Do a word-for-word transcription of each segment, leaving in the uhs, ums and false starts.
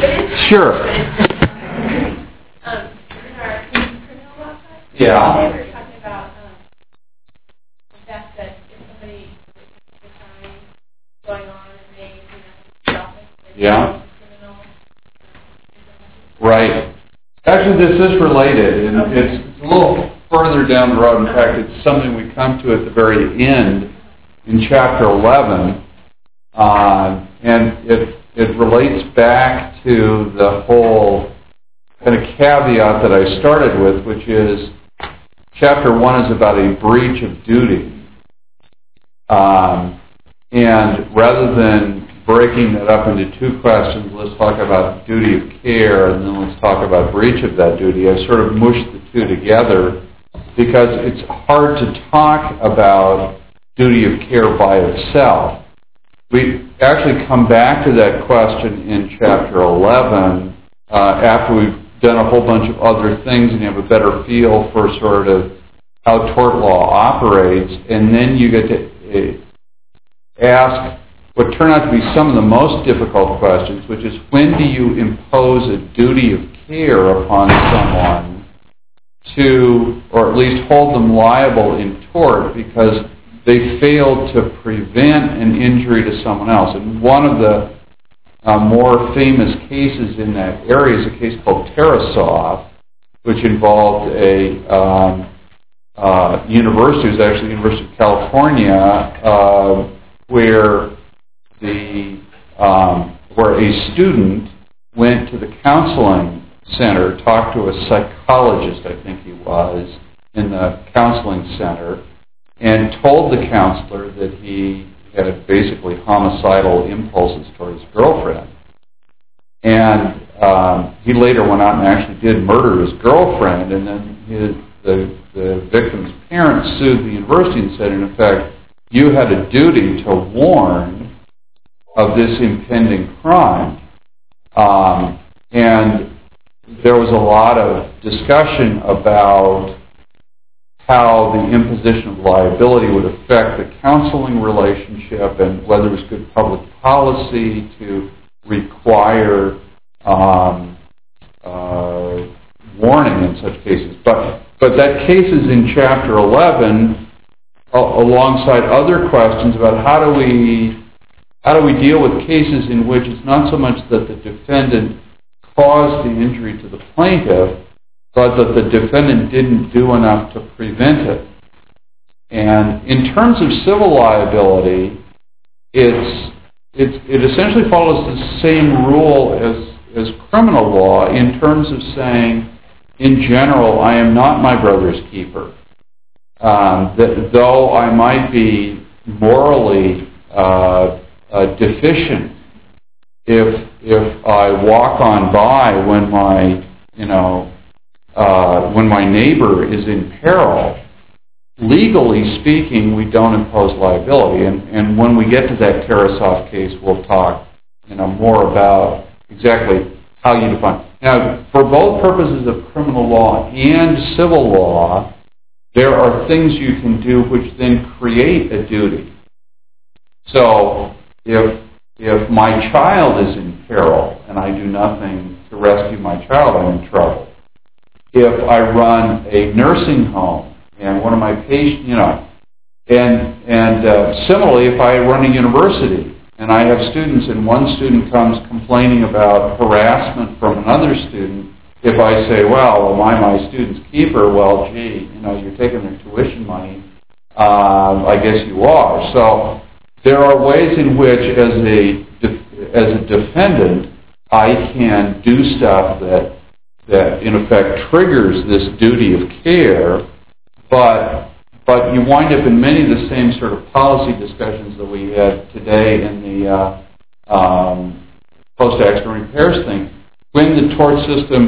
Sure. Um, in our criminal law class, Yeah. today we were talking about um, the fact that if somebody has a crime going on and they, you know, the office, they Yeah. criminal. Right. Actually, this is related, and okay. it's, it's a little further down the road. In fact, it's something we come to at the very end in chapter eleven, uh, and it it relates back to the whole kind of caveat that I started with, which is chapter one is about a breach of duty, um, and rather than breaking that up into two questions, let's talk about duty of care, and then let's talk about breach of that duty. I sort of mushed the two together because it's hard to talk about duty of care by itself. We actually come back to that question in chapter eleven uh, after we've done a whole bunch of other things and you have a better feel for sort of how tort law operates, and then you get to uh, ask what turn out to be some of the most difficult questions, which is when do you impose a duty of care upon someone to, or at least hold them liable in tort because they failed to prevent an injury to someone else. And one of the uh, more famous cases in that area is a case called Tarasoff, which involved a um, uh, university, it was actually the University of California, uh, where the um, where a student went to the counseling center, talked to a psychologist, I think he was, in the counseling center, and told the counselor that he had basically homicidal impulses toward his girlfriend. And um, he later went out and actually did murder his girlfriend, and then his, the, the victim's parents sued the university and said, in effect, you had a duty to warn of this impending crime. Um, and there was a lot of discussion about how the imposition of liability would affect the counseling relationship and whether it was good public policy to require um, uh, warning in such cases. But, but that case is in chapter eleven uh, alongside other questions about how do we How do we deal with cases in which it's not so much that the defendant caused the injury to the plaintiff, but that the defendant didn't do enough to prevent it? And in terms of civil liability, it's, it's, it essentially follows the same rule as, as criminal law in terms of saying, in general, I am not my brother's keeper. Um, that though I might be morally uh, Uh, deficient if if I walk on by when my you know uh, when my neighbor is in peril. Legally speaking, we don't impose liability, and, and when we get to that Tarasoff case, we'll talk you know more about exactly how you define. Now, for both purposes of criminal law and civil law, there are things you can do which then create a duty. So, If if my child is in peril and I do nothing to rescue my child, I'm in trouble. If I run a nursing home and one of my patients, you know, and and uh, similarly, if I run a university and I have students and one student comes complaining about harassment from another student, if I say, well, am I my student's keeper? Well, gee, you know, you're taking their tuition money. Uh, I guess you are. So there are ways in which, as a as a defendant, I can do stuff that that in effect triggers this duty of care, but but you wind up in many of the same sort of policy discussions that we had today in the uh, um, post-accident repairs thing. When the tort system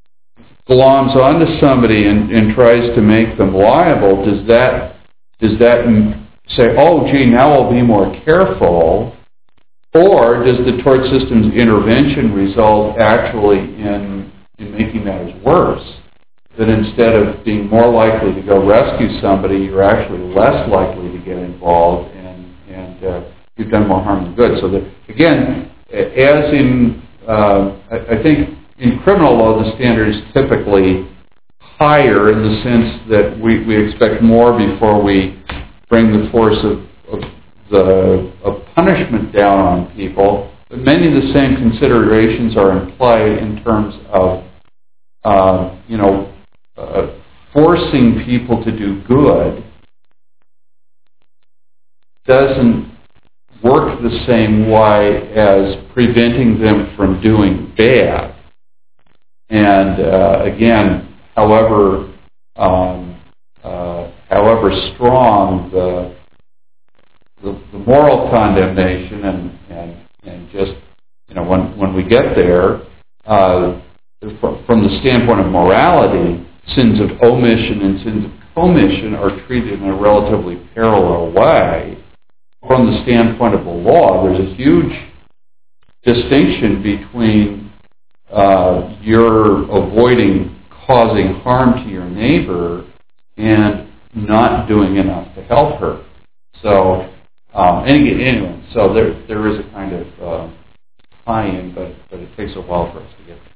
gloms onto somebody and, and tries to make them liable, does that does that say, oh, gee, now I'll be more careful, or does the tort system's intervention result actually in, in making matters worse? That instead of being more likely to go rescue somebody, you're actually less likely to get involved, and, and uh, you've done more harm than good. So that, again, as in uh, I, I think in criminal law the standard is typically higher in the sense that we, we expect more before we bring the force of, of the of punishment down on people. But many of the same considerations are in play in terms of, uh, you know, uh, forcing people to do good doesn't work the same way as preventing them from doing bad. And uh, again, however um, uh, however strong the, the the moral condemnation and and and just you know when when we get there, uh, from, from the standpoint of morality, sins of omission and sins of commission are treated in a relatively parallel way. From the standpoint of the law, there's a huge distinction between uh, your avoiding causing harm to your neighbor and not doing enough to help her. So, um, anyway, so there there is a kind of uh, tie-in, but, but it takes a while for us to get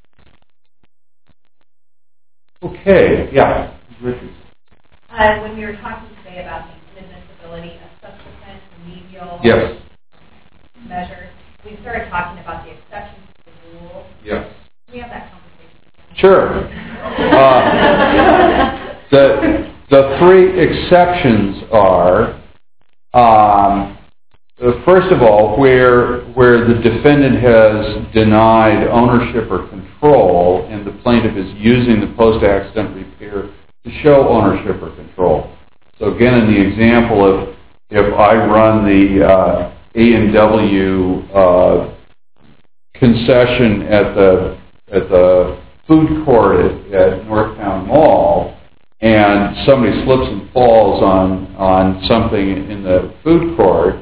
there. Okay, yeah, Richard. Uh, when we were talking today about the inadmissibility of subsequent remedial yes. measures, we started talking about the exceptions to the rule. Yes. Can we have that conversation? Sure. Uh, the the three exceptions are, um, first of all, where where the defendant has denied ownership or control, and the plaintiff is using the post-accident repair to show ownership or control. So again, in the example of if I run the uh, A and W uh, concession at the at the food court at, at Northtown Mall, and somebody slips and falls on on something in the food court,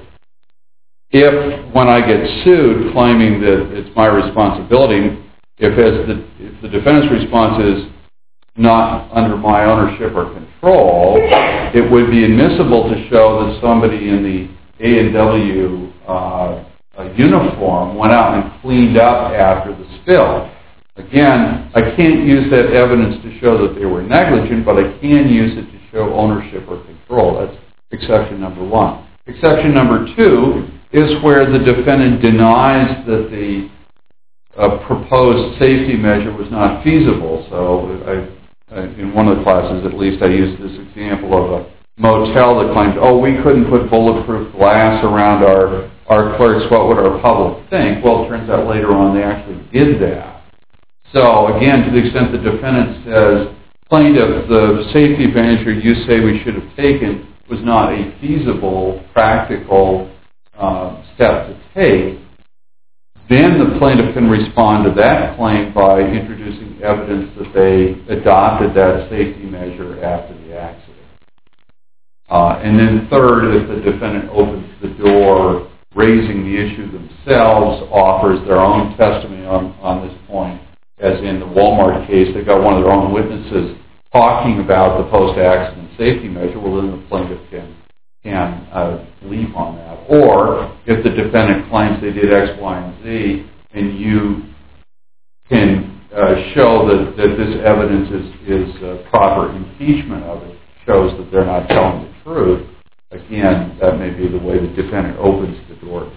if when I get sued claiming that it's my responsibility, if as the if the defendant's response is not under my ownership or control, it would be admissible to show that somebody in the A and W uh, uniform went out and cleaned up after the spill. Again, I can't use that evidence to show that they were negligent, but I can use it to show ownership or control. That's exception number one. Exception number two is where the defendant denies that the uh, proposed safety measure was not feasible. So I, I, in one of the classes, at least, I used this example of a motel that claimed, oh, we couldn't put bulletproof glass around our, our clerks. What would our public think? Well, it turns out later on they actually did that. So again, to the extent the defendant says, plaintiff, the safety measure you say we should have taken was not a feasible, practical uh, step to take, then the plaintiff can respond to that claim by introducing evidence that they adopted that safety measure after the accident. Uh, and then third, if the defendant opens the door, raising the issue themselves, offers their own testimony on, on this point, as in the Walmart case, they got one of their own witnesses talking about the post-accident safety measure, well, then the plaintiff can, can uh, leap on that. Or if the defendant claims they did X, Y, and Z, and you can uh, show that, that this evidence is, is uh, proper impeachment of it, shows that they're not telling the truth, again, that may be the way the defendant opens the door.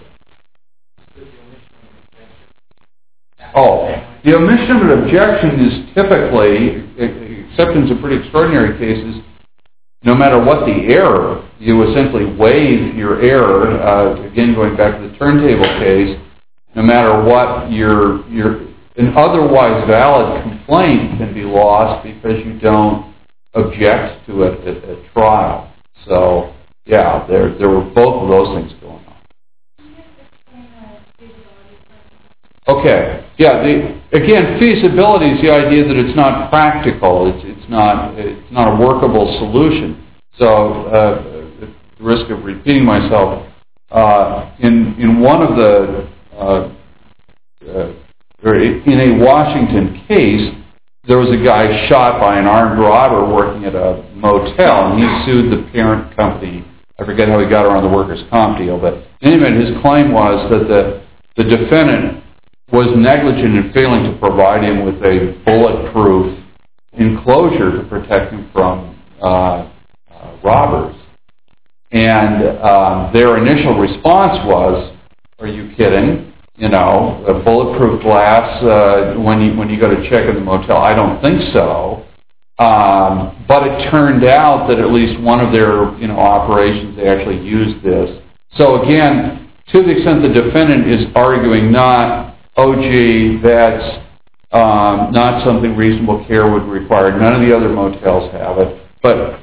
Oh, the omission of an objection is typically, except in some pretty extraordinary cases, no matter what the error, you essentially waive your error. Uh, again, going back to the turntable case, no matter what your your an otherwise valid complaint can be lost because you don't object to it at, at trial. So, yeah, there there were both of those things going on. Okay, yeah. The, again, feasibility is the idea that it's not practical. It's it's not it's not a workable solution. So, uh, at the risk of repeating myself, uh, in in one of the uh, uh, in a Washington case, there was a guy shot by an armed robber working at a motel, and he sued the parent company. I forget how he got around the workers' comp deal, but in any event, his claim was that the the defendant was negligent in failing to provide him with a bulletproof enclosure to protect him from uh, uh, robbers. And um, their initial response was, "Are you kidding? You know, a bulletproof glass uh, when you when you go to check in the motel? I don't think so." Um, but it turned out that at least one of their you know operations they actually used this. So again, to the extent the defendant is arguing not, "Oh gee, that's um, not something reasonable care would require. None of the other motels have it," but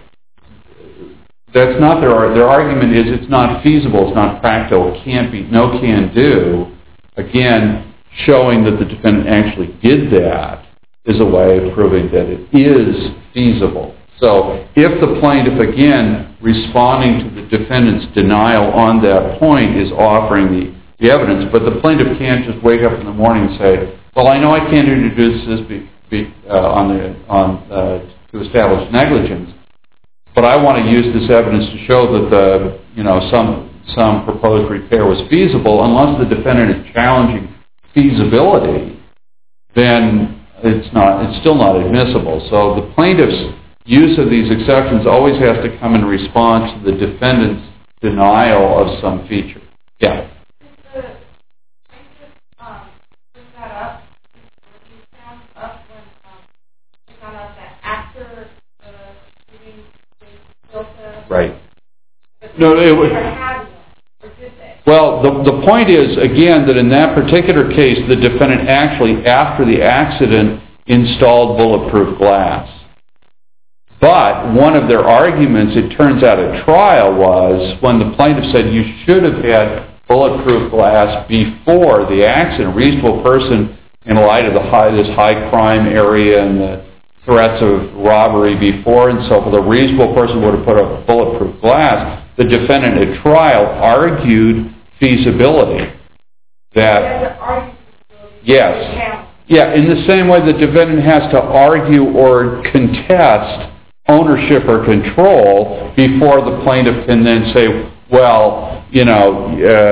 that's not their their argument. Is it's not feasible, it's not practical, it can't be, no can do. Again, showing that the defendant actually did that is a way of proving that it is feasible. So if the plaintiff, again, responding to the defendant's denial on that point is offering the, the evidence, but the plaintiff can't just wake up in the morning and say, "Well, I know I can't introduce this be, be, uh, on the, on, uh, to establish negligence, but I want to use this evidence to show that the, you know, some some proposed repair was feasible." Unless the defendant is challenging feasibility, then it's not, it's still not admissible. So the plaintiff's use of these exceptions always has to come in response to the defendant's denial of some feature. Yeah. Did the plaintiff um, bring that up, or he found up when um, he found out that after the shooting they built a... Right. But No, it would... They never had one, or did they? Well, the, the point is, again, that in that particular case, the defendant actually, after the accident, installed bulletproof glass. But one of their arguments, it turns out at trial, was when the plaintiff said you should have had bulletproof glass before the accident. A reasonable person, in light of the high, this high crime area and the threats of robbery before and so forth, a reasonable person would have put up bulletproof glass. The defendant at trial argued feasibility. That, yes. Yeah, in the same way the defendant has to argue or contest ownership or control before the plaintiff can then say, well, you know,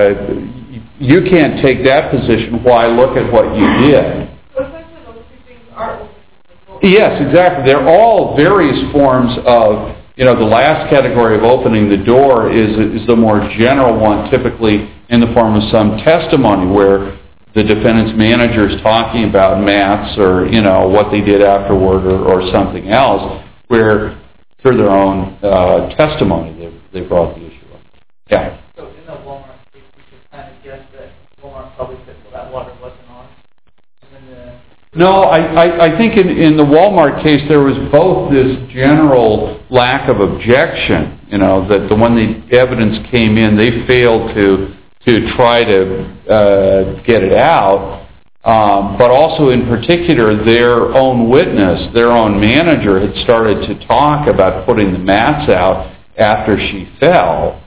uh, you can't take that position. Why? Look at what you did. So essentially those two things are... Yes, exactly. They're all various forms of, you know, the last category of opening the door is, is the more general one, typically in the form of some testimony where the defendant's manager is talking about maths or, you know, what they did afterward or, or something else, where through their own uh, testimony they, they brought the issue up. Yeah. So in the Walmart case, we should kind of guess that Walmart probably said, well, that water wasn't on. And then the... No, I, I, I think in, in the Walmart case there was both this general lack of objection, you know, that the, when the evidence came in, they failed to to try to uh, get it out, um, but also in particular their own witness, their own manager had started to talk about putting the mats out after she fell.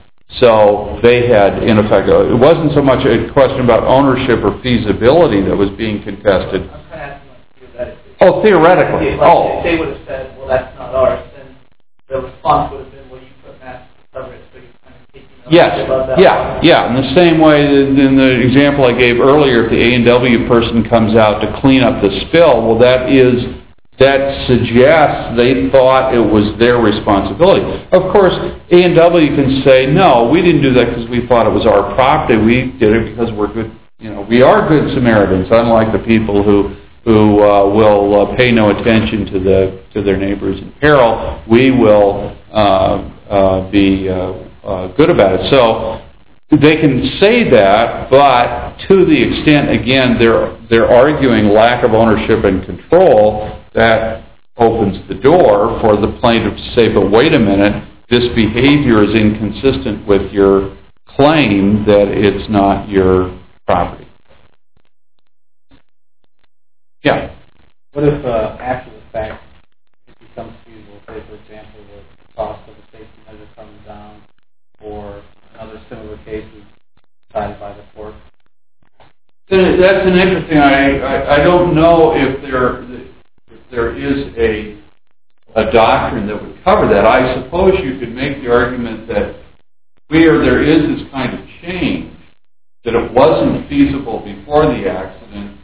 So they had, in effect, it wasn't so much a question about ownership or feasibility that was being contested. I'm kind of asking like theoretically. Oh, theoretically. Like, oh. If they would have said, well, that's not ours, then the response would have been, well, you put mats to cover it, so you're kind of taking up Yes, above that yeah, water. yeah. In the same way, in the example I gave earlier, if the A and W person comes out to clean up the spill, well, that is, that suggests they thought it was their responsibility. Of course, A and W can say, no, we didn't do that because we thought it was our property. We did it because we're good, you know, we are good Samaritans, unlike the people who who uh, will uh, pay no attention to the to their neighbors in peril. We will uh, uh, be uh, uh, good about it. So they can say that, but to the extent, again, they're they're arguing lack of ownership and control, that opens the door for the plaintiff to say, but wait a minute, this behavior is inconsistent with your claim that it's not your property. Yeah. What if, uh, after the fact, it becomes feasible, say, for example, the cost of a safety measure comes down, or another similar case is decided by the court? That's an interesting, I, I, I don't know if there, if there is a, a doctrine that would cover that. I suppose you could make the argument that where there is this kind of change, that it wasn't feasible before the accident,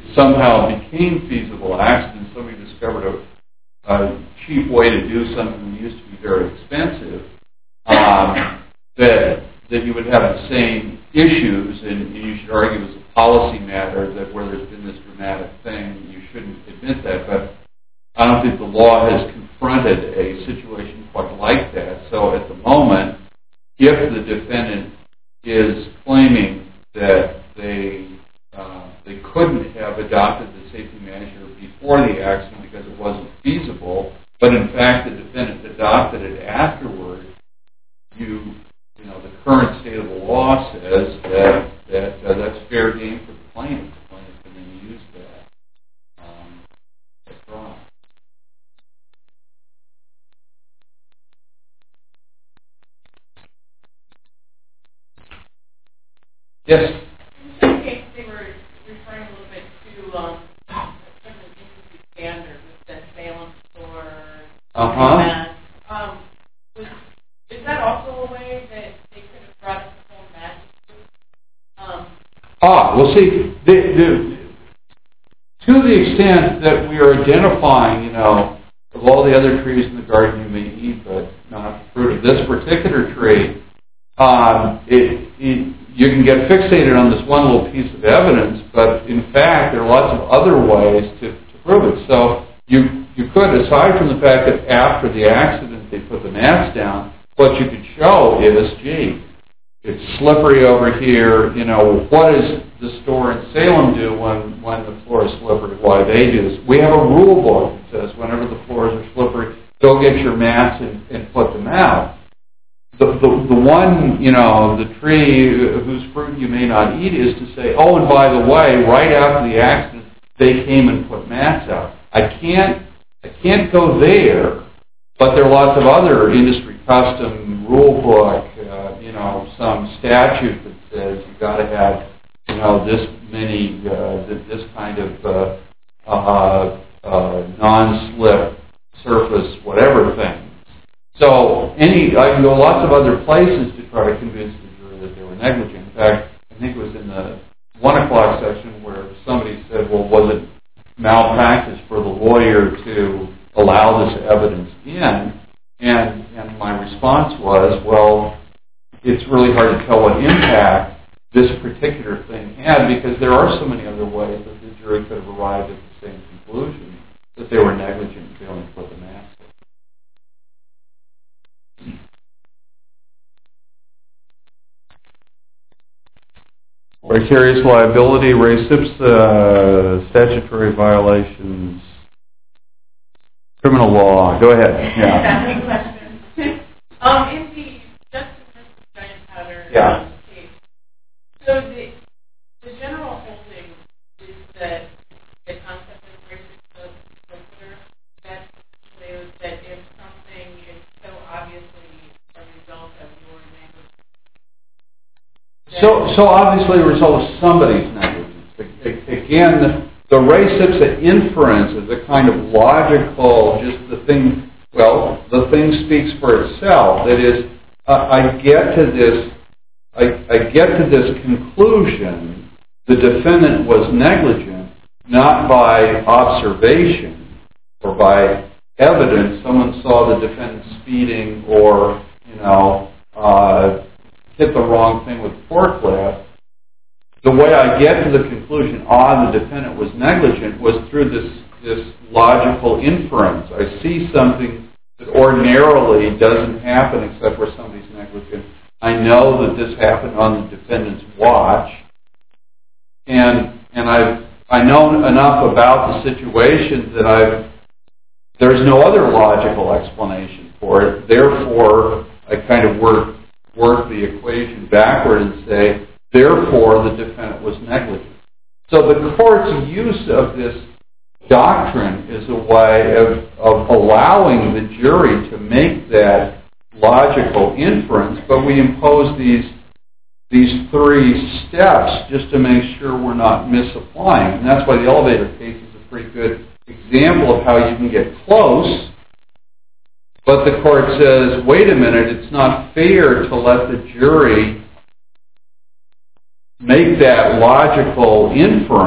somehow became feasible accident, somebody discovered a, a cheap way to do something that used to be very expensive, um, that that you would have the same issues, and you should argue as a policy matter that where there's been this dramatic thing, you shouldn't admit that. But I don't think the law has confronted a situation quite like that. So at the moment, if the defendant is claiming that they uh, they couldn't have adopted the safety measure before the accident because it wasn't feasible, but in fact the defendant adopted it afterward, you you know the current state of the law says that that uh, that's fair game for the plaintiff. The plaintiff can then use that um, as wrong. Yes. In this case, they were referring a little bit to um, sort of an industry standard with the Salem store. Uh-huh. Um, was, is that also a way that they could have brought up the whole magic? Um, ah, well, see, the, the, to the extent that we are identifying, you know, of all the other trees in the garden you may eat, but not the fruit of this particular tree, um, it, it you can get fixated on this one little piece of evidence, but in fact, there are lots of other ways to, to prove it. So you you could, aside from the fact that after the accident they put the mats down, what you could show is, gee, it's slippery over here. You know, what does the store in Salem do when, when the floor is slippery? Why they do this? We have a rule book that says whenever the floors are slippery, go get your mats and, and put them out. The, the the one, you know, the tree whose fruit you may not eat is to say, oh, and by the way, right after the accident, they came and put mats out. I can't, I can't go there, but there are lots of other industry custom rule book, uh, you know, some statute that says you've got to have, you know, this many, uh, this kind of uh, uh, uh, non-slip surface, whatever thing. So any, I can go lots of other places to try to convince the jury that they were negligent. In fact, I think it was in the one o'clock section where somebody said, well, was it malpractice for the lawyer to allow this evidence in? And, and my response was, well, it's really hard to tell what impact this particular thing had because there are so many other ways that the jury could have arrived at the same conclusion that they were negligent in failing to put the mask. Vicarious liability, res ipsa, statutory violations, criminal law. Go ahead. Yeah. question. um, in the Justice versus Giant Powder yeah. um, case, so the the general holding is that the concept of res ipsa solicitor, that is that if something is so obviously a result of your negligence. So, so obviously a result of somebody's negligence. Again, the, the res ipsa inference is a kind of logical, just the thing, well, the thing speaks for itself. That is, uh, I get to this, I, I get to this conclusion, the defendant was negligent, not by observation or by evidence. Someone saw the defendant speeding or, you know, uh, hit the wrong thing with the forklift. The way I get to the conclusion, ah, the defendant was negligent, was through this, this logical inference. I see something that ordinarily doesn't happen except where somebody's negligent. I know that this happened on the defendant's watch, and and I've I know enough about the situation that I've there's no other logical explanation for it. Therefore, I kind of work work the equation backward and say, therefore, the defendant was negligent. So the court's use of this doctrine is a way of, of allowing the jury to make that logical inference, but we impose these these three steps just to make sure we're not misapplying. And that's why the elevator case is a pretty good example of how you can get close, but the court says, wait a minute, it's not fair to let the jury make that logical inference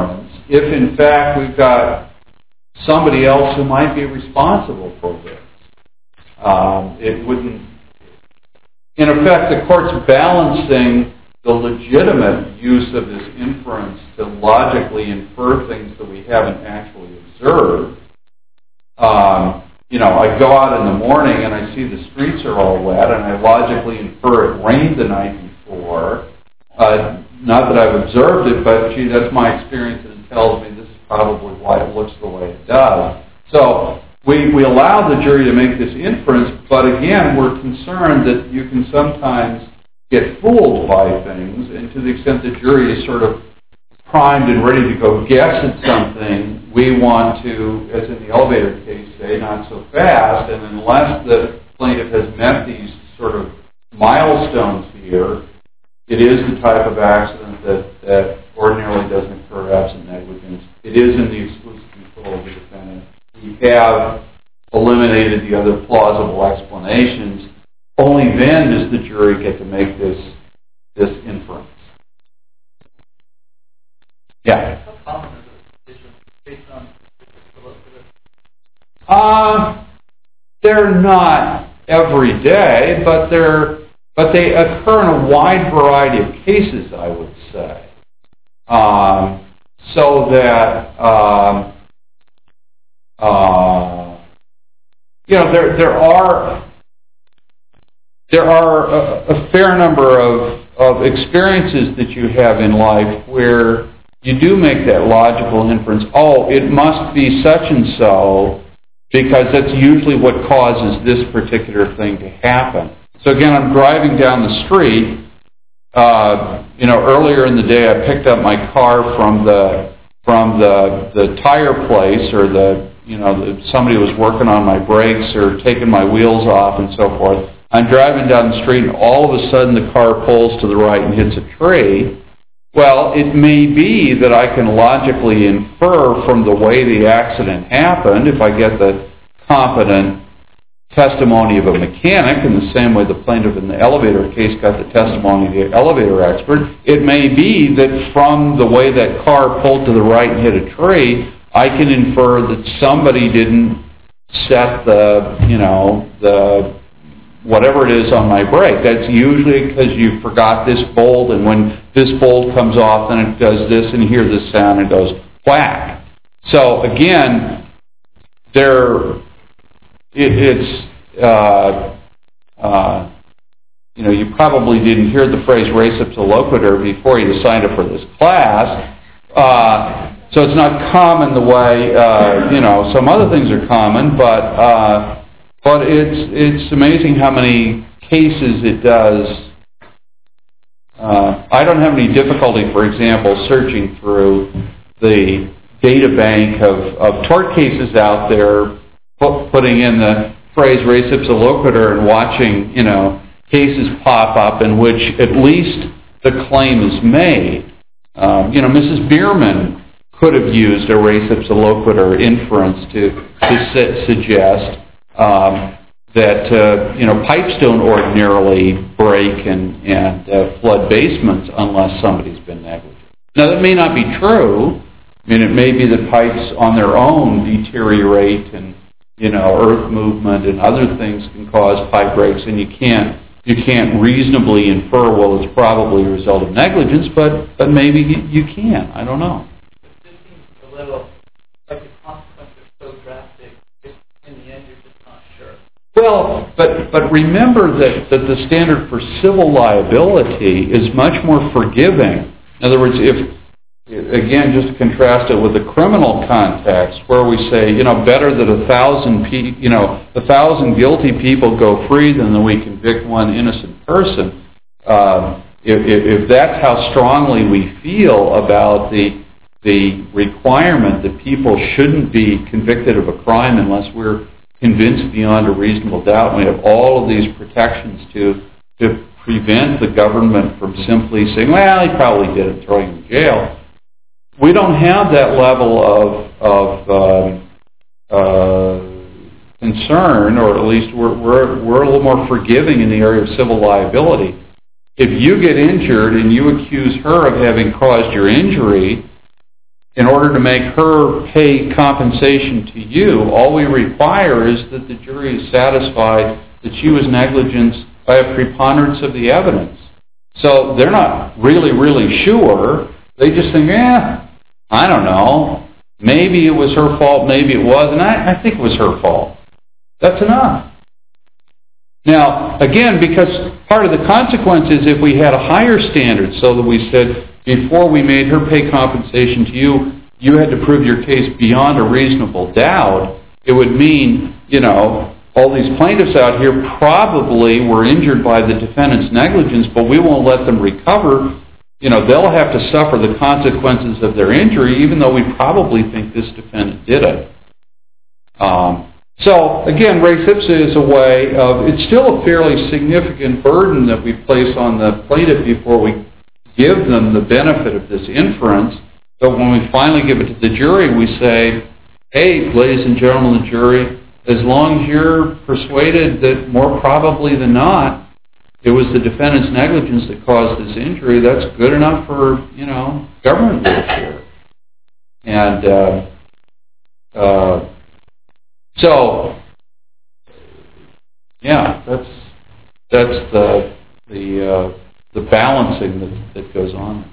if in fact we've got somebody else who might be responsible for this. Um, it wouldn't, in effect, the court's balancing the legitimate use of this inference to logically infer things that we haven't actually observed. Um, you know, I go out in the morning and I see the streets are all wet, and I logically infer it rained the night before. Uh, not that I've observed it, but gee, that's my experience, and it tells me this is probably why it looks the way it does. So we, we allow the jury to make this inference, but again, we're concerned that you can sometimes get fooled by things, and to the extent the jury is sort of primed and ready to go guess at something, we want to, as in the elevator case, say not so fast, and unless the plaintiff has met these sort of milestones here, it is the type of accident that, that ordinarily doesn't occur absent negligence. It is in the exclusive control of the defendant. We have eliminated the other plausible explanations. Only then does the jury get to make this this inference. Yeah. How common is this based on Uh, they're not every day, but they're but they occur in a wide variety of cases, I would say. Um, so that um, uh, you know there there are there are a, a fair number of of experiences that you have in life where you do make that logical inference. Oh, it must be such and so, because that's usually what causes this particular thing to happen. So again, I'm driving down the street. Uh, you know, earlier in the day, I picked up my car from the from the the tire place, or the you know the, somebody was working on my brakes or taking my wheels off and so forth. I'm driving down the street, and all of a sudden the car pulls to the right and hits a tree. Well, it may be that I can logically infer from the way the accident happened, if I get the competent testimony of a mechanic, in the same way the plaintiff in the elevator case got the testimony of the elevator expert, it may be that from the way that car pulled to the right and hit a tree, I can infer that somebody didn't set the, you know, the whatever it is on my brake. That's usually because you forgot this bolt, and when this bolt comes off, then it does this, and you hear this sound, and it goes whack. So again, there, it, it's, uh, uh, you know, you probably didn't hear the phrase res ipsa loquitur before you signed up for this class. Uh, so it's not common the way, uh, you know, some other things are common, but uh, But it's it's amazing how many cases it does. Uh, I don't have any difficulty, for example, searching through the data bank of, of tort cases out there, put, putting in the phrase res ipsa loquitur and watching, you know, cases pop up in which at least the claim is made. Um, you know, Missus Bierman could have used a res ipsa loquitur inference to, to su- suggest Um, that uh, you know pipes don't ordinarily break and, and uh, flood basements unless somebody's been negligent. Now that may not be true. I mean, it may be that pipes on their own deteriorate, and you know earth movement and other things can cause pipe breaks, and you can't you can't reasonably infer, well, it's probably a result of negligence, but but maybe you, you can. I don't know. This seems a little like the consequences are so drastic. In the end, you're just not sure. Well, but but remember that, that the standard for civil liability is much more forgiving. In other words, if, again, just to contrast it with the criminal context, where we say, you know, better that a thousand, pe- you know, a thousand guilty people go free than that we convict one innocent person. Uh, if, if that's how strongly we feel about the the requirement that people shouldn't be convicted of a crime unless we're convinced beyond a reasonable doubt, we have all of these protections to to prevent the government from simply saying, well, he probably did it, throwing him in jail. We don't have that level of, of um, uh, concern, or at least we're, we're, we're a little more forgiving in the area of civil liability. If you get injured and you accuse her of having caused your injury, in order to make her pay compensation to you, all we require is that the jury is satisfied that she was negligent by a preponderance of the evidence. So they're not really, really sure. They just think, eh, I don't know. Maybe it was her fault, maybe it wasn't. I, I think it was her fault. That's enough. Now, again, because part of the consequence is if we had a higher standard so that we said, before we made her pay compensation to you, you had to prove your case beyond a reasonable doubt, it would mean, you know, all these plaintiffs out here probably were injured by the defendant's negligence, but we won't let them recover. You know, they'll have to suffer the consequences of their injury, even though we probably think this defendant did it. Um, so, again, res ipsa is a way of, it's still a fairly significant burden that we place on the plaintiff before we give them the benefit of this inference, but when we finally give it to the jury, we say, hey, ladies and gentlemen of the jury, as long as you're persuaded that more probably than not, it was the defendant's negligence that caused this injury, that's good enough for, you know, government rules here. And uh, uh, so, yeah, that's that's the the uh, the balancing that, that goes on.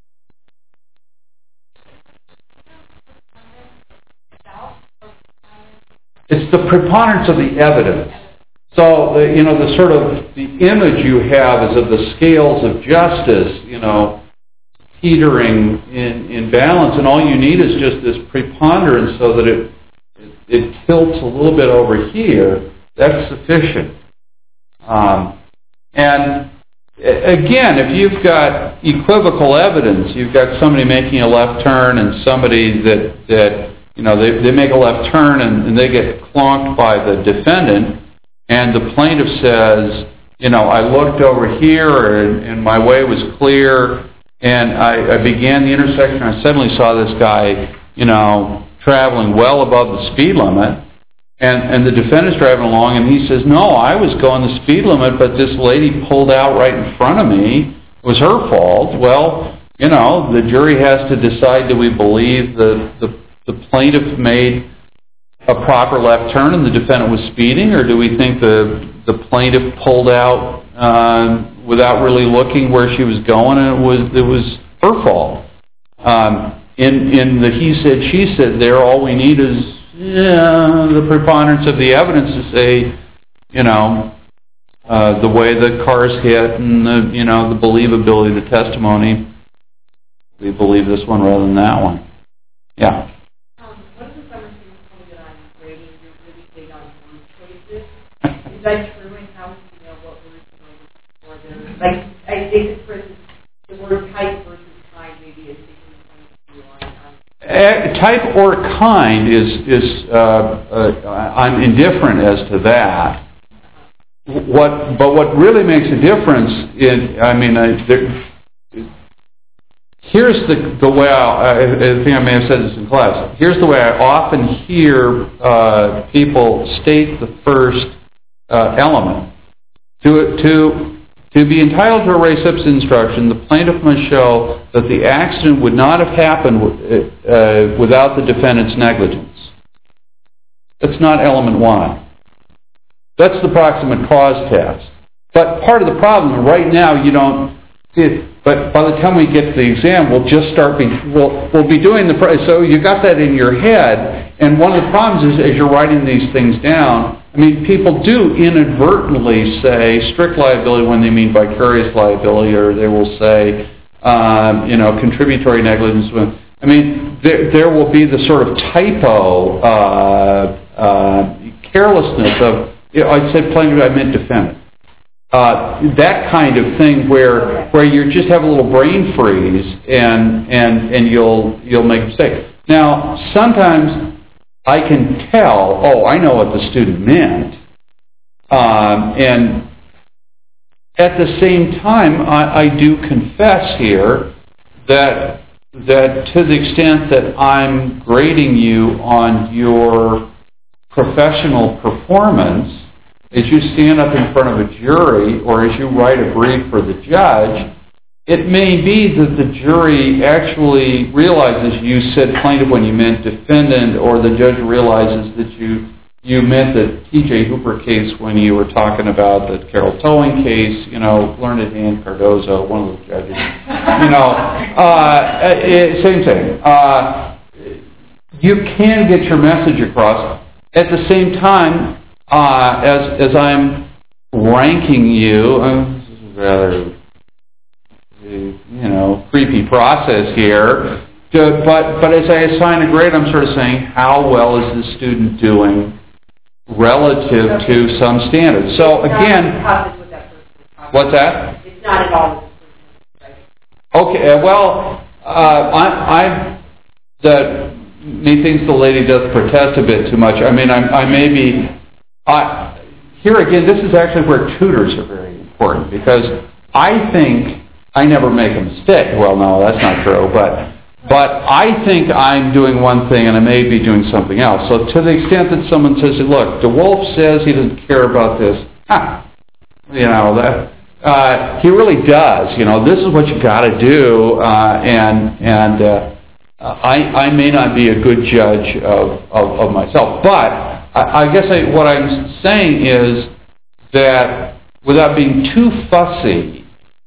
It's the preponderance of the evidence. So, the, you know, the sort of, the image you have is of the scales of justice, you know, teetering in, in balance, and all you need is just this preponderance so that it, it, it tilts a little bit over here. That's sufficient. Um, and again, if you've got equivocal evidence, you've got somebody making a left turn and somebody that, that you know, they, they make a left turn and, and they get clonked by the defendant, and the plaintiff says, you know, I looked over here and, and my way was clear, and I, I began the intersection, and I suddenly saw this guy, you know, traveling well above the speed limit, and, and the defendant's driving along, and he says, no, I was going the speed limit, but this lady pulled out right in front of me. It was her fault. Well, you know, the jury has to decide, do we believe the, the, the plaintiff made a proper left turn and the defendant was speeding, or do we think the the plaintiff pulled out uh, without really looking where she was going and it was it was her fault? Um, in in the he said she said there, all we need is yeah, the preponderance of the evidence to say, you know, uh, the way the cars hit and the you know the believability of the testimony. We believe this one rather than that one. Yeah. Is that true, and how do you know what words to look for there? Like, I think, for instance, the word type versus kind maybe is taking on. Type or kind is, is uh, uh, I'm indifferent as to that. What, but what really makes a difference in, I mean, I, there, here's the, the way I, I think I may have said this in class. Here's the way I often hear uh, people state the first Uh, element. To, to, to be entitled to a res ipsa instruction, the plaintiff must show that the accident would not have happened uh, without the defendant's negligence. That's not element one. That's the proximate cause test. But part of the problem, right now you don't see it, but by the time we get to the exam, we'll just start, be, we'll, we'll be doing the, so you got that in your head, and one of the problems is as you're writing these things down, I mean, people do inadvertently say strict liability when they mean vicarious liability, or they will say, um, you know, contributory negligence. When, I mean, there, there will be the sort of typo, uh, uh, carelessness of, you know, I said plaintiff, I meant defendant. Uh, that kind of thing where where you just have a little brain freeze and and and you'll you'll make a mistake. Now, sometimes I can tell, oh, I know what the student meant. Um, and at the same time, I, I do confess here that that to the extent that I'm grading you on your professional performance, as you stand up in front of a jury or as you write a brief for the judge, it may be that the jury actually realizes you said plaintiff when you meant defendant, or the judge realizes that you you meant the T J Hooper case when you were talking about the Carol Towing case, you know, Learned Hand Cardozo, one of the judges. You know, uh, it, same thing. Uh, you can get your message across. At the same time, uh, as as I'm ranking you, uh, this is rather, you know, creepy process here. To, but but as I assign a grade, I'm sort of saying, how well is the student doing relative okay. to some standards? So it's again, not with that what's that? It's not at all. Okay, uh, well, uh, I, I the methinks the lady does protest a bit too much. I mean, I, I may be. I, here again, this is actually where tutors are very important, because I think I never make a mistake. Well, no, that's not true, but. But I think I'm doing one thing and I may be doing something else. So to the extent that someone says, look, DeWolf says he doesn't care about this, huh, you know, that, uh, he really does. You know, this is what you got to do, uh, and and uh, I I may not be a good judge of, of, of myself. But I, I guess I, what I'm saying is that without being too fussy,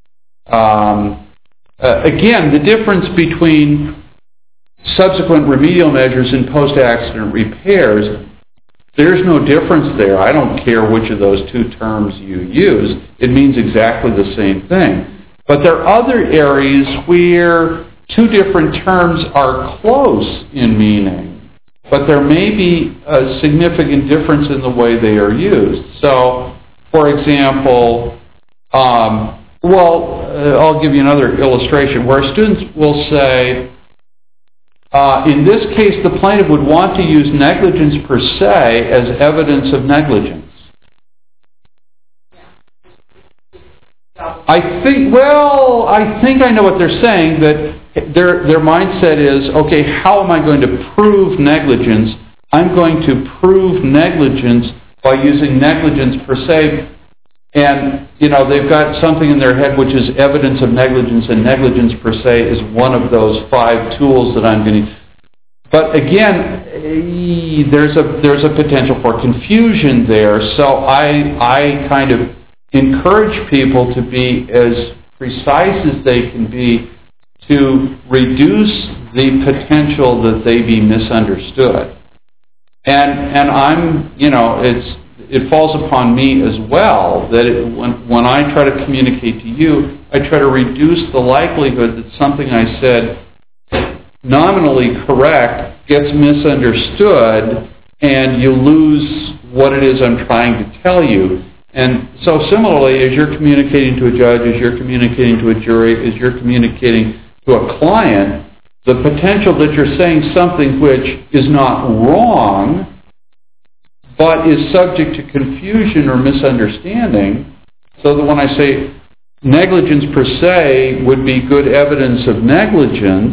um, Uh, again, the difference between subsequent remedial measures and post-accident repairs, there's no difference there. I don't care which of those two terms you use. It means exactly the same thing. But there are other areas where two different terms are close in meaning, but there may be a significant difference in the way they are used. So, for example, um, well, uh, I'll give you another illustration where students will say, uh, in this case, the plaintiff would want to use negligence per se as evidence of negligence. I think, well, I think I know what they're saying, that their, their mindset is, okay, how am I going to prove negligence? I'm going to prove negligence by using negligence per se. And, you know, they've got something in their head which is evidence of negligence, and negligence per se is one of those five tools that I'm going to... But again, there's a there's a potential for confusion there, so I I kind of encourage people to be as precise as they can be to reduce the potential that they be misunderstood. And and I'm, you know, it's it falls upon me as well that it, when, when I try to communicate to you, I try to reduce the likelihood that something I said nominally correct gets misunderstood and you lose what it is I'm trying to tell you. And so similarly, as you're communicating to a judge, as you're communicating to a jury, as you're communicating to a client, the potential that you're saying something which is not wrong but is subject to confusion or misunderstanding, so that when I say negligence per se would be good evidence of negligence,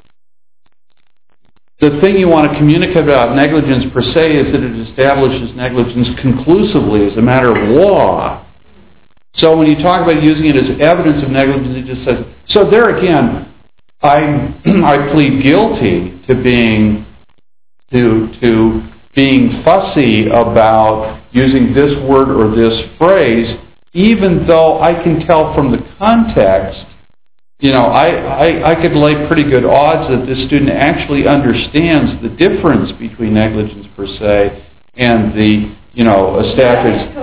the thing you want to communicate about negligence per se is that it establishes negligence conclusively as a matter of law. So when you talk about using it as evidence of negligence, it just says, so there again, I I plead guilty to being to to being fussy about using this word or this phrase, even though I can tell from the context, you know, I, I, I could lay pretty good odds that this student actually understands the difference between negligence per se and the, you know, established...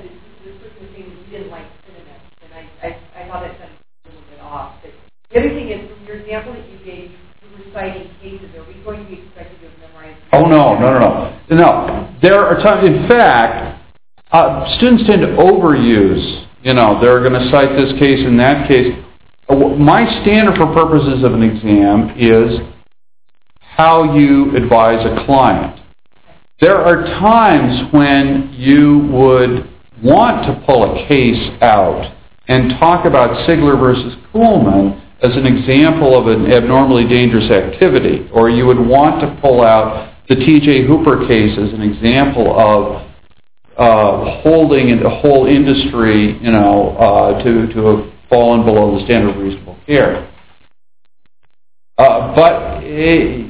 The other thing is, from your example that you gave, you were citing cases. Are we going to be expected to have memorized? Oh, no, no, no, no. No. There are times, in fact, uh, students tend to overuse, you know, they're going to cite this case and that case. My standard for purposes of an exam is how you advise a client. There are times when you would want to pull a case out and talk about Sigler versus Kuhlman as an example of an abnormally dangerous activity, or you would want to pull out the T J Hooper case as an example of uh, holding a whole industry, you know, uh, to to a fallen below the standard of reasonable care. Uh, but uh,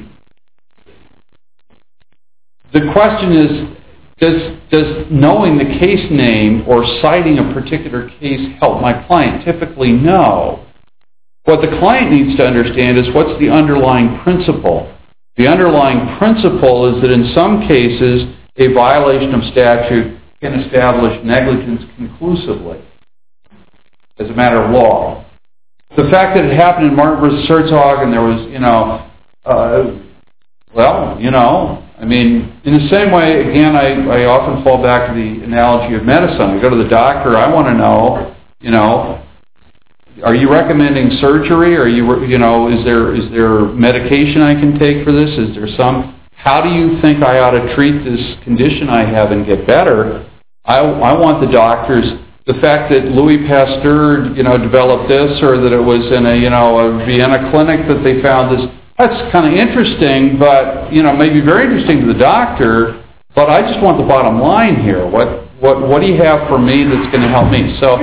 the question is, does, does knowing the case name or citing a particular case help my client? Typically, no. What the client needs to understand is what's the underlying principle. The underlying principle is that in some cases, a violation of statute can establish negligence conclusively as a matter of law. The fact that it happened in Martin versus Herzog and there was, you know, uh, well, you know, I mean, in the same way, again, I, I often fall back to the analogy of medicine. I go to the doctor, I want to know, you know, are you recommending surgery? Are you, you know, is there is there medication I can take for this? Is there some, how do you think I ought to treat this condition I have and get better? I, I want the doctors, the fact that Louis Pasteur, you know, developed this, or that it was in a, you know, a Vienna clinic that they found this, that's kind of interesting, but, you know, maybe very interesting to the doctor, but I just want the bottom line here. What what what do you have for me that's going to help me? So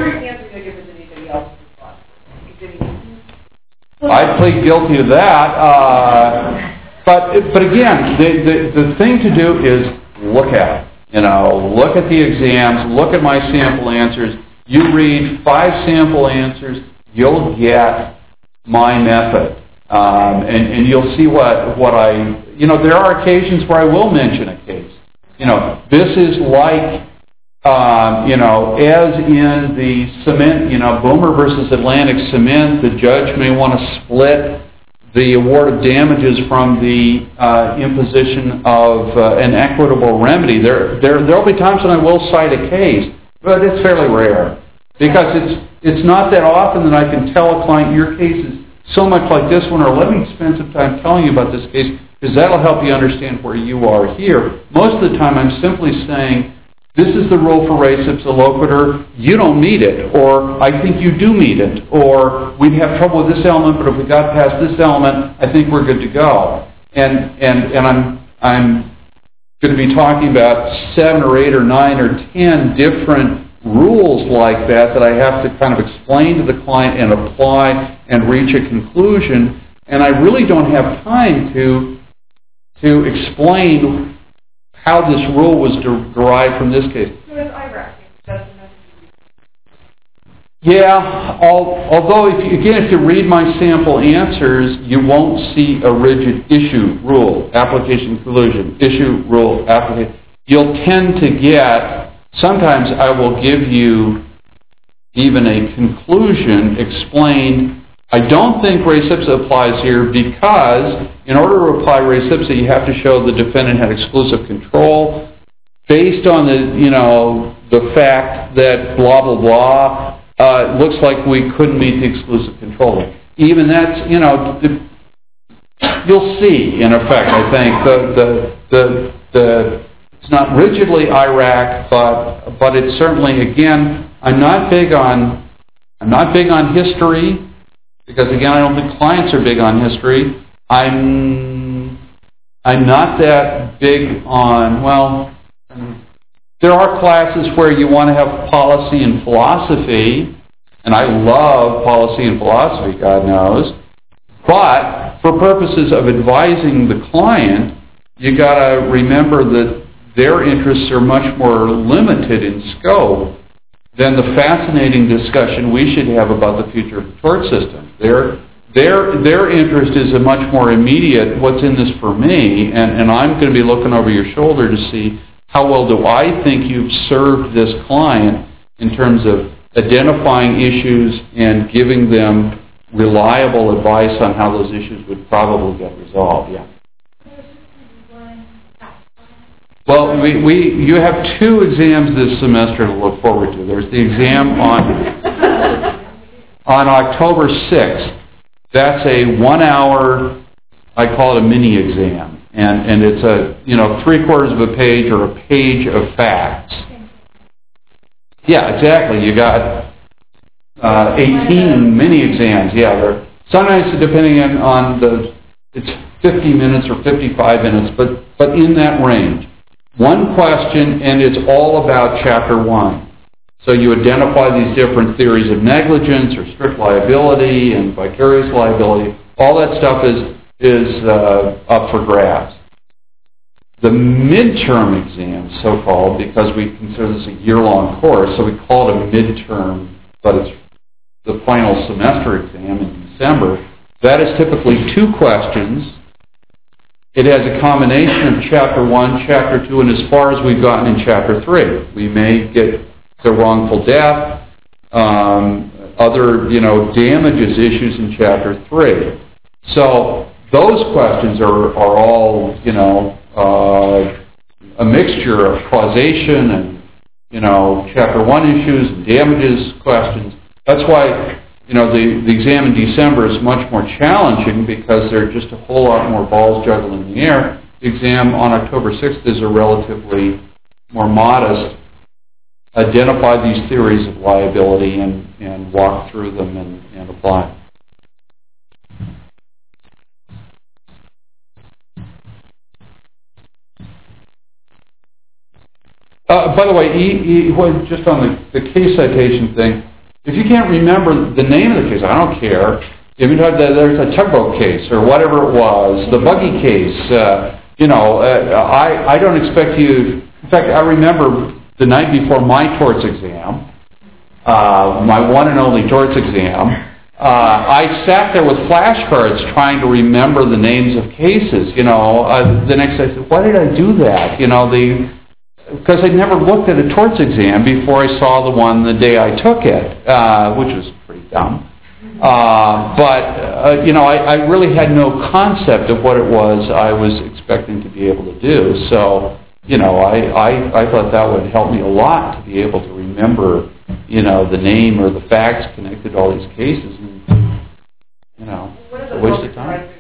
I plead guilty to that. Uh, but but again, the, the the thing to do is look at it. You know, look at the exams, look at my sample answers. You read five sample answers, you'll get my method. Um, and, and you'll see what, what I, you know, there are occasions where I will mention a case. You know, this is like, um, you know, as in the cement, you know, Boomer versus Atlantic Cement, the judge may want to split the award of damages from the uh, imposition of uh, an equitable remedy. There, there, there'll be times when I will cite a case, but it's fairly rare because it's it's not that often that I can tell a client your case is so much like this one, or let me spend some time telling you about this case because that'll help you understand where you are here. Most of the time, I'm simply saying, this is the rule for res ipsa loquitur, you don't meet it, or I think you do meet it, or we'd have trouble with this element, but if we got past this element, I think we're good to go. And and and I'm I'm going to be talking about seven or eight or nine or ten different rules like that that I have to kind of explain to the client and apply and reach a conclusion, and I really don't have time to to explain how this rule was de- derived from this case. So it's I R A C. That's the message. Yeah, al- although if you, again, if you read my sample answers, you won't see a rigid issue, rule, application, conclusion, issue, rule, application. You'll tend to get, sometimes I will give you even a conclusion explained. I don't think res ipsa applies here because in order to apply res ipsa, you have to show the defendant had exclusive control based on the, you know, the fact that blah, blah, blah, uh, looks like we couldn't meet the exclusive control. Even that's, you know, the, you'll see, in effect, I think, the, the, the, the it's not rigidly I R A C, but, but it's certainly, again, I'm not big on, I'm not big on history, because again, I don't think clients are big on history. I'm I'm not that big on, well, there are classes where you want to have policy and philosophy, and I love policy and philosophy, God knows. But for purposes of advising the client, you got to remember that their interests are much more limited in scope than the fascinating discussion we should have about the future of the tort system. Their, their, their interest is a much more immediate, what's in this for me, and, and I'm going to be looking over your shoulder to see how well do I think you've served this client in terms of identifying issues and giving them reliable advice on how those issues would probably get resolved. Yeah. Well, we, we you have two exams this semester to look forward to. There's the exam on on October sixth. That's a one-hour, I call it a mini exam, and and it's a you know three quarters of a page or a page of facts. Yeah, exactly. You got uh, eighteen mini exams. Yeah, they're sometimes depending on, on the it's fifty minutes or fifty-five minutes, but but in that range. One question, and it's all about Chapter one. So you identify these different theories of negligence or strict liability and vicarious liability. All that stuff is, is uh, up for grabs. The midterm exam, so-called, because we consider this a year-long course, so we call it a midterm, but it's the final semester exam in December. That is typically two questions. It has a combination of Chapter one, Chapter two, and as far as we've gotten in Chapter three. We may get to wrongful death, um, other, you know, damages issues in Chapter three. So those questions are, are all, you know, uh, a mixture of causation and, you know, Chapter one issues and damages questions. That's why, you know, the, the exam in December is much more challenging because there are just a whole lot more balls juggled in the air. The exam on October sixth is a relatively more modest, identify these theories of liability and, and walk through them and, and apply. Uh, by the way, e, e, just on the, the case citation thing, if you can't remember the name of the case, I don't care. If you know that there's a tugboat case or whatever it was, the buggy case, uh, you know, uh, I, I don't expect you. In fact, I remember the night before my torts exam, uh, my one and only torts exam, uh, I sat there with flashcards trying to remember the names of cases. You know, uh, the next day I said, why did I do that? You know, the because I'd never looked at a torts exam before I saw the one the day I took it, uh, which was pretty dumb. Uh, but, uh, you know, I, I really had no concept of what it was I was expecting to be able to do. So, you know, I, I, I thought that would help me a lot to be able to remember, you know, the name or the facts connected to all these cases. And, you know, it's a waste of time.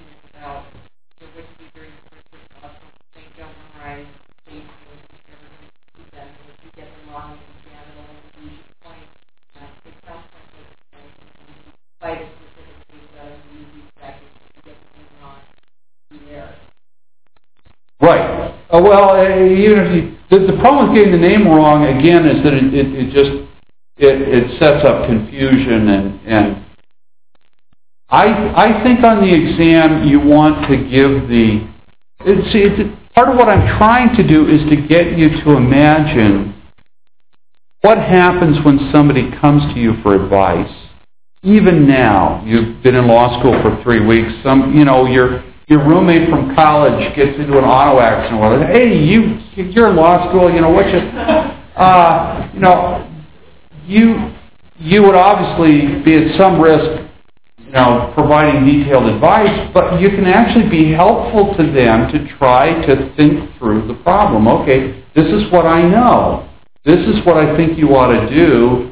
Right. Uh, well, uh, even if you, the, the problem with getting the name wrong again is that it, it, it just it, it sets up confusion and and I I think on the exam you want to give the it, see it, part of what I'm trying to do is to get you to imagine what happens when somebody comes to you for advice. Even now, you've been in law school for three weeks. Some you know you're. Your roommate from college gets into an auto accident. Well, hey, you, you're in law school. You know what you, uh, you know, you, you would obviously be at some risk, you know, providing detailed advice. But you can actually be helpful to them to try to think through the problem. Okay, this is what I know. This is what I think you ought to do.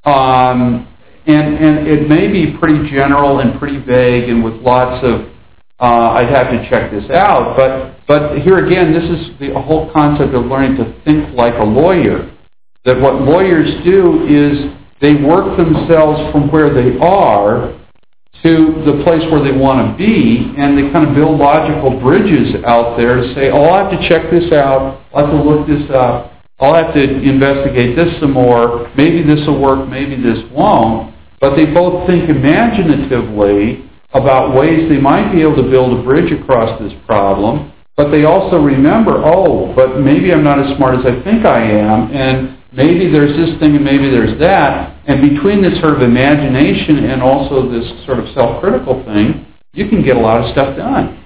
Um, and and it may be pretty general and pretty vague and with lots of. Uh, I'd have to check this out, but but here again, this is the whole concept of learning to think like a lawyer. That what lawyers do is they work themselves from where they are to the place where they want to be, and they kind of build logical bridges out there to say, oh, I'll have to check this out, I'll have to look this up, I'll have to investigate this some more, maybe this will work, maybe this won't. But they both think imaginatively about ways they might be able to build a bridge across this problem, but they also remember, oh, but maybe I'm not as smart as I think I am, and maybe there's this thing and maybe there's that, and between this sort of imagination and also this sort of self-critical thing, you can get a lot of stuff done.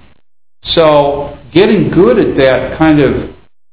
So getting good at that kind of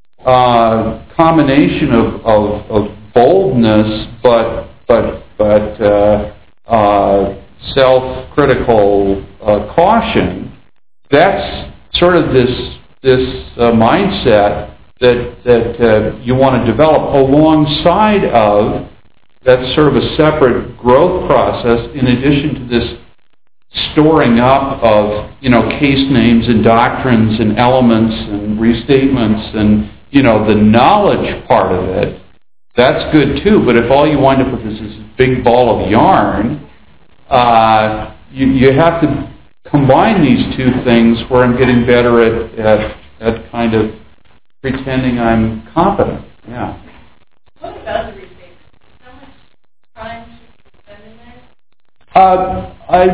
uh, combination of, of, of boldness, but but but uh, uh, self-critical uh, caution, that's sort of this this uh, mindset that that uh, you want to develop alongside of that's sort of a separate growth process in addition to this storing up of, you know, case names and doctrines and elements and restatements and, you know, the knowledge part of it. That's good too, but if all you wind up with is this big ball of yarn, Uh, you, you have to combine these two things where I'm getting better at, at, at kind of pretending I'm competent. Yeah. What about the restatement? Uh, I,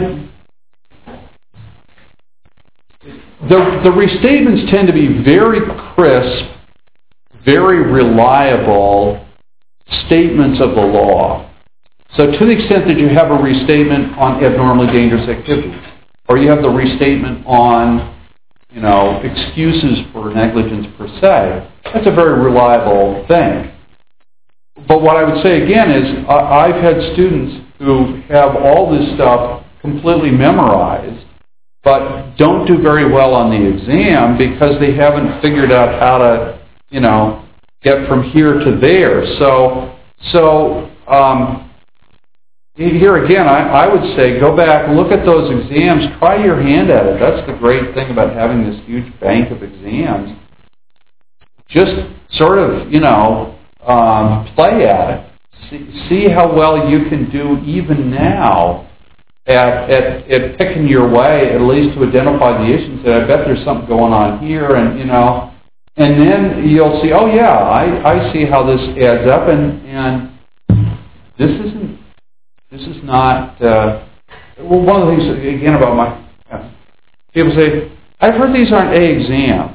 the, the restatements tend to be very crisp, very reliable statements of the law. So to the extent that you have a restatement on abnormally dangerous activities, or you have the restatement on, you know, excuses for negligence per se, that's a very reliable thing. But what I would say again is I've had students who have all this stuff completely memorized, but don't do very well on the exam because they haven't figured out how to, you know, get from here to there. So, so um, here again, I, I would say go back, look at those exams, try your hand at it. That's the great thing about having this huge bank of exams. Just sort of, you know, um, play at it. See, see how well you can do even now at, at, at picking your way, at least to identify the issues. That I bet there's something going on here, and, you know, and then you'll see, oh yeah, I, I see how this adds up, and, and this isn't, this is not, uh, well, one of the things, again, about my, uh, people say, I've heard these aren't A exams.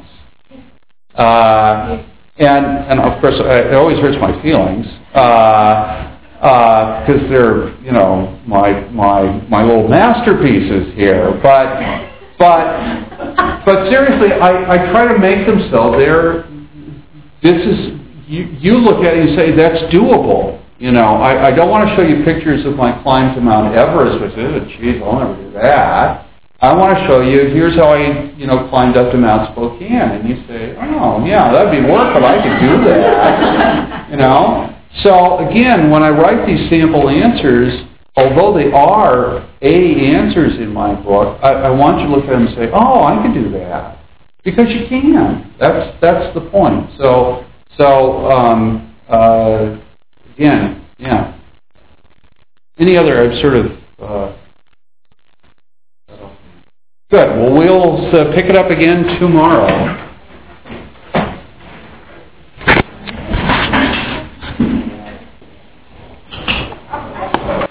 Uh, and, and of course, it always hurts my feelings, because uh, uh, they're, you know, my, my, my little masterpieces here, but, but, but seriously, I, I try to make them so they're, this is, you, you look at it and say, that's doable. You know, I, I don't want to show you pictures of my climb to Mount Everest, which is, geez, I'll never do that. I want to show you, here's how I, you know, climbed up to Mount Spokane. And you say, oh, yeah, that'd be work, but I could do that. You know? So, again, when I write these sample answers, although they are A answers in my book, I, I want you to look at them and say, oh, I can do that. Because you can. That's that's the point. So, so um, uh, again, yeah. Any other I've sort of... Uh, Good. Well, we'll uh, pick it up again tomorrow.